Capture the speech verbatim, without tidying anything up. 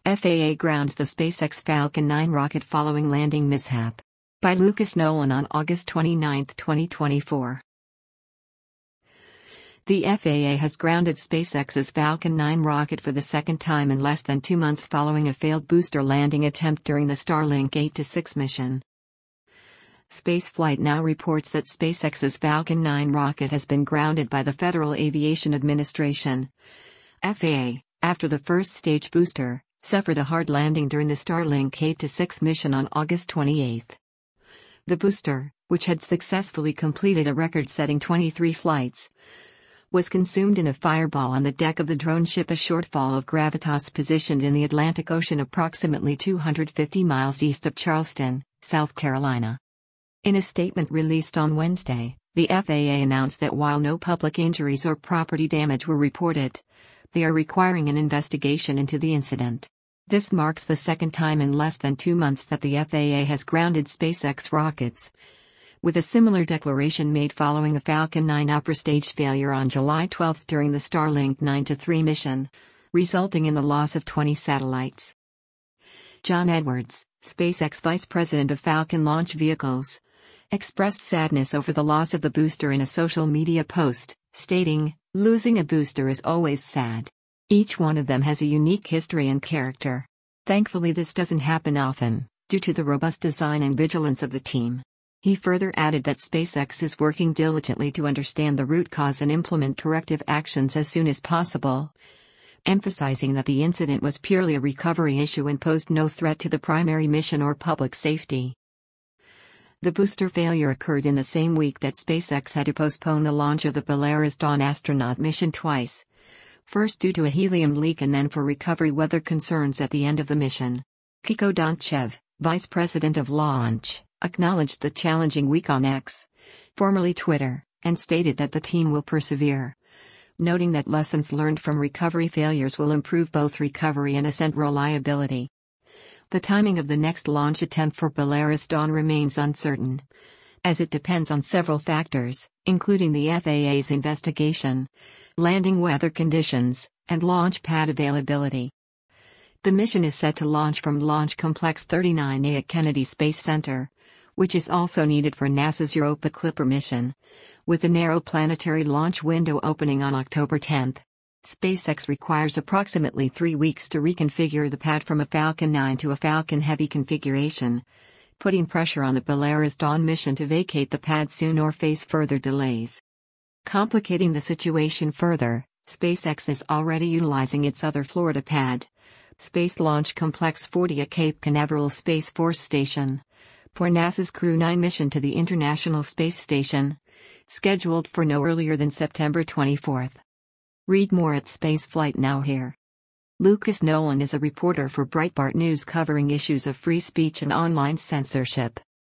F A A grounds the SpaceX Falcon nine rocket following landing mishap. By Lucas Nolan on August twenty-ninth, twenty twenty-four. The F A A has grounded SpaceX's Falcon nine rocket for the second time in less than two months following a failed booster landing attempt during the Starlink eight to six mission. Spaceflight Now reports that SpaceX's Falcon nine rocket has been grounded by the Federal Aviation Administration, F A A, after the first stage booster suffered a hard landing during the Starlink eight to six mission on August twenty-eighth. The booster, which had successfully completed a record-setting twenty-three flights, was consumed in a fireball on the deck of the drone ship, a shortfall of gravitas positioned in the Atlantic Ocean approximately two hundred fifty miles east of Charleston, South Carolina. In a statement released on Wednesday, the F A A announced that while no public injuries or property damage were reported, they are requiring an investigation into the incident. This marks the second time in less than two months that the F A A has grounded SpaceX rockets, with a similar declaration made following a Falcon nine upper stage failure on July twelfth during the Starlink nine to three mission, resulting in the loss of twenty satellites. John Edwards, SpaceX Vice President of Falcon Launch Vehicles, expressed sadness over the loss of the booster in a social media post, stating, "Losing a booster is always sad. Each one of them has a unique history and character. Thankfully, this doesn't happen often, due to the robust design and vigilance of the team." He further added that SpaceX is working diligently to understand the root cause and implement corrective actions as soon as possible, emphasizing that the incident was purely a recovery issue and posed no threat to the primary mission or public safety. The booster failure occurred in the same week that SpaceX had to postpone the launch of the Polaris Dawn astronaut mission twice, first due to a helium leak and then for recovery weather concerns at the end of the mission. Kiko Dontchev, Vice President of Launch, acknowledged the challenging week on X, formerly Twitter, and stated that the team will persevere, noting that lessons learned from recovery failures will improve both recovery and ascent reliability. The timing of the next launch attempt for Polaris Dawn remains uncertain, as it depends on several factors, including the F A A's investigation, landing weather conditions, and launch pad availability. The mission is set to launch from Launch Complex thirty-nine A at Kennedy Space Center, which is also needed for NASA's Europa Clipper mission, with the narrow planetary launch window opening on October tenth. SpaceX requires approximately three weeks to reconfigure the pad from a Falcon nine to a Falcon Heavy configuration, putting pressure on the Polaris Dawn mission to vacate the pad soon or face further delays. Complicating the situation further, SpaceX is already utilizing its other Florida pad, Space Launch Complex forty at Cape Canaveral Space Force Station, for NASA's Crew nine mission to the International Space Station, scheduled for no earlier than September twenty-fourth. Read more at Spaceflight Now here. Lucas Nolan is a reporter for Breitbart News covering issues of free speech and online censorship.